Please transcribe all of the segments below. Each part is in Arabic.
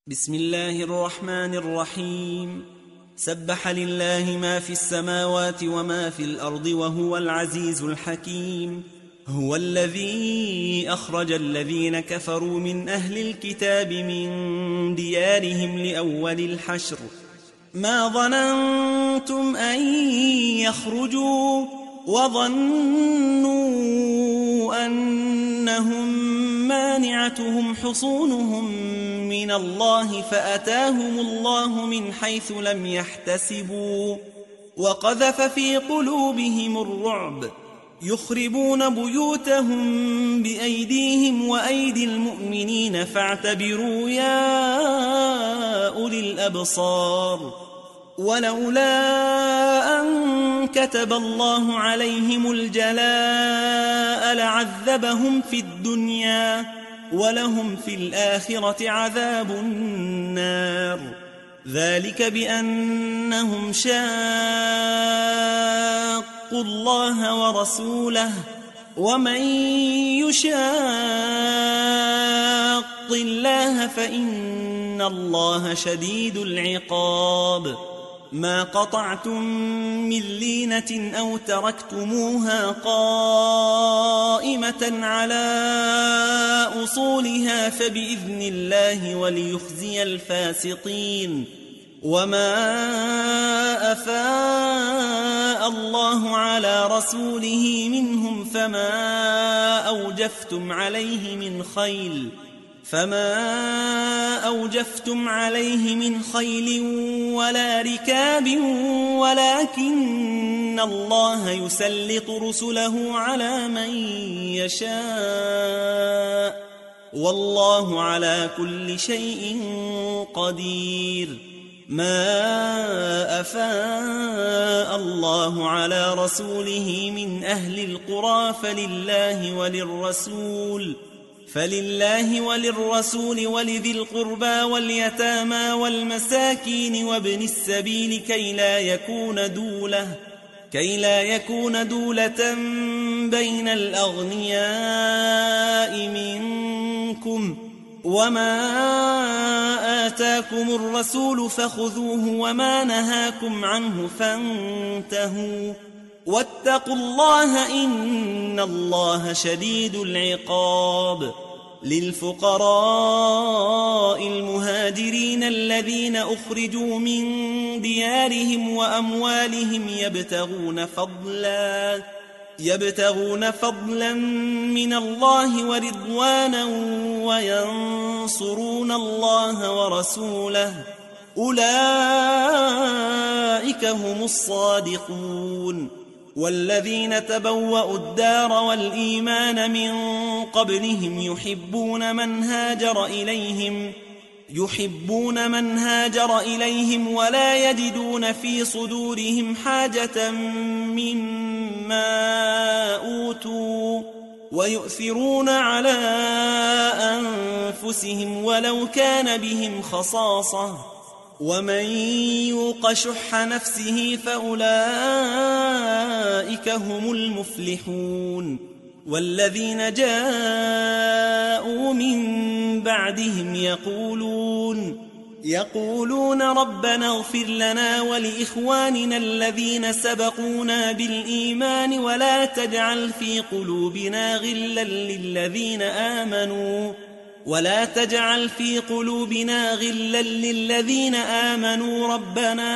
بسم الله الرحمن الرحيم. سبح لله ما في السماوات وما في الأرض وهو العزيز الحكيم. هو الذي أخرج الذين كفروا من أهل الكتاب من ديارهم لأول الحشر ما ظننتم أن يخرجوا وظنوا أنهم مانعتهم حصونهم من الله فأتاهم الله من حيث لم يحتسبوا وقذف في قلوبهم الرعب يخربون بيوتهم بأيديهم وأيدي المؤمنين فاعتبروا يا أولي الأبصار. ولولا أن كتب الله عليهم الجلاء لعذبهم في الدنيا ولهم في الآخرة عذاب النار. ذلك بأنهم شاقوا الله ورسوله ومن يشاق الله فإن الله شديد العقاب. ما قطعتم من لينة أو تركتموها قائمة على أصولها فبإذن الله وليخزي الفاسقين. وما أفاء الله على رسوله منهم فما أوجفتم عليه من خيل ولا ركاب ولكن الله يسلط رسله على من يشاء والله على كل شيء قدير. ما أفاء الله على رسوله من أهل القرى فلله وللرسول ولذي القربى واليتامى والمساكين وابن السبيل كي لا يكون دولة بين الأغنياء منكم. وما آتاكم الرسول فخذوه وما نهاكم عنه فانتهوا واتقوا الله إن الله شديد العقاب. للفقراء المهاجرين الذين أخرجوا من ديارهم وأموالهم يبتغون فضلا من الله ورضوانا وينصرون الله ورسوله أولئك هم الصادقون. والذين تبوأوا الدار والإيمان من قبلهم يحبون من هاجر إليهم ولا يجدون في صدورهم حاجة مما أوتوا ويؤثرون على أنفسهم ولو كان بهم خصاصة ومن يوق شح نفسه فأولئك هم المفلحون. والذين جاءوا من بعدهم يقولون ربنا اغفر لنا ولإخواننا الذين سبقونا بالإيمان ولا تجعل في قلوبنا غلا للذين آمنوا ربنا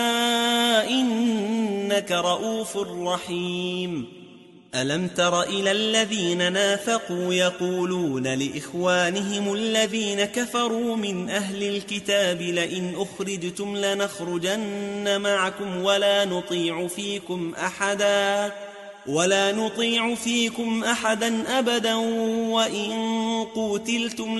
إنك رؤوف رحيم. ألم تر إلى الذين نافقوا يقولون لإخوانهم الذين كفروا من أهل الكتاب لئن أخرجتم لنخرجن معكم ولا نطيع فيكم أحدا أبدا وإن قوتلتم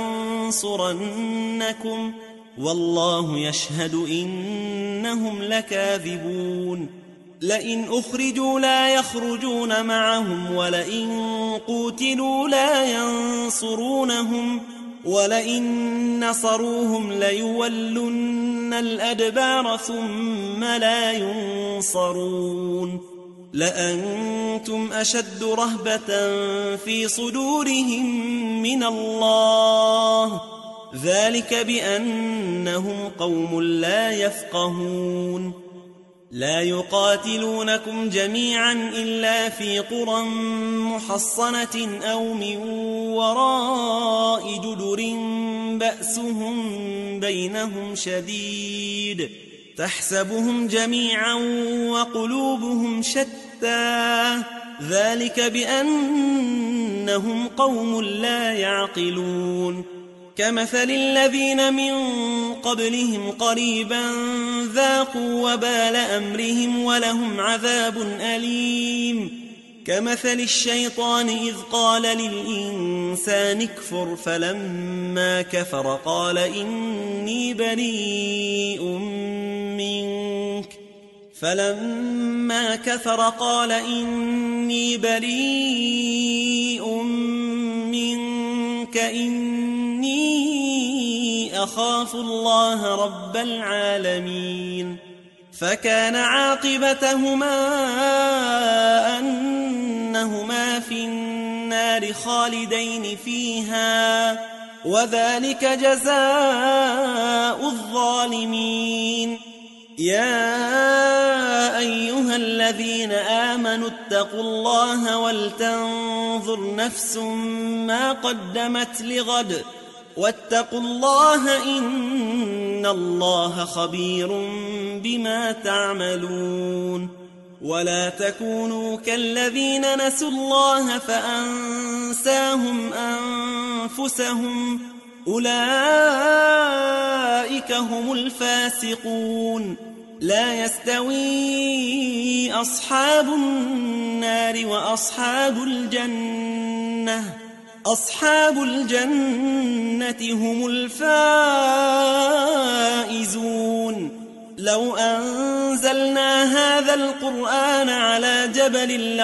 لننصرنكم والله يشهد إنهم لكاذبون. لئن أخرجوا لا يخرجون معهم ولئن قوتلوا لا ينصرونهم ولئن نصروهم ليولن الأدبار ثم لا ينصرون. لأنتم أشد رهبة في صدورهم من الله ذلك بأنهم قوم لا يفقهون لا يقاتلونكم جميعا إلا في قرى محصنة أو من وراء جدر بأسهم بينهم شديد تحسبهم جميعا وقلوبهم شتى ذلك بأنهم قوم لا يعقلون كمثل الذين من قبلهم قريبا ذاقوا وبال أمرهم ولهم عذاب أليم كمثل الشيطان إذ قال للإنسان اكفر فلما كفر قال إني بريء منك إني أخاف الله رب العالمين فكان عاقبتهما أنهما في النار خالدين فيها وذلك جزاء الظالمين يا أيها الذين آمنوا اتقوا الله ولتنظر نفس ما قدمت لغد واتقوا الله إن الله خبير بما تعملون ولا تكونوا كالذين نسوا الله فأنساهم أنفسهم أولئك هم الفاسقون لا يستوي أصحاب النار وأصحاب الجنة هم الفائزون لو أنزلنا هذا القرآن على جبل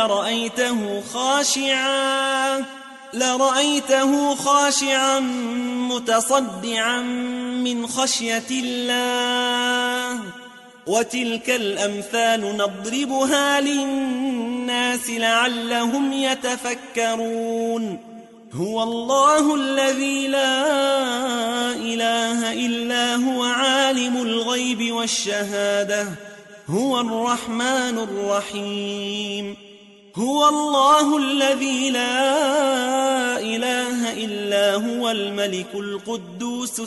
لرأيته خاشعا متصدعا من خشية الله وتلك الأمثال نضربها للناس لعلهم يتفكرون هو الله الذي لا إله إلا هو عالم الغيب والشهادة هو الرحمن الرحيم هو الله الذي لا إله إلا هو الملك القدوس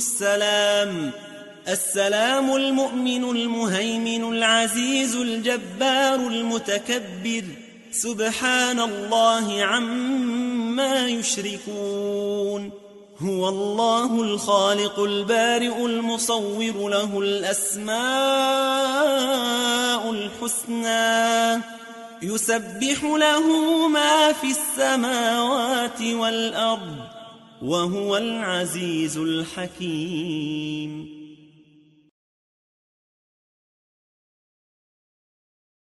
السلام المؤمن المهيمن العزيز الجبار المتكبر سبحان الله عما يشركون هو الله الخالق البارئ المصور له الأسماء الحسنى يسبح له ما في السماوات والأرض وهو العزيز الحكيم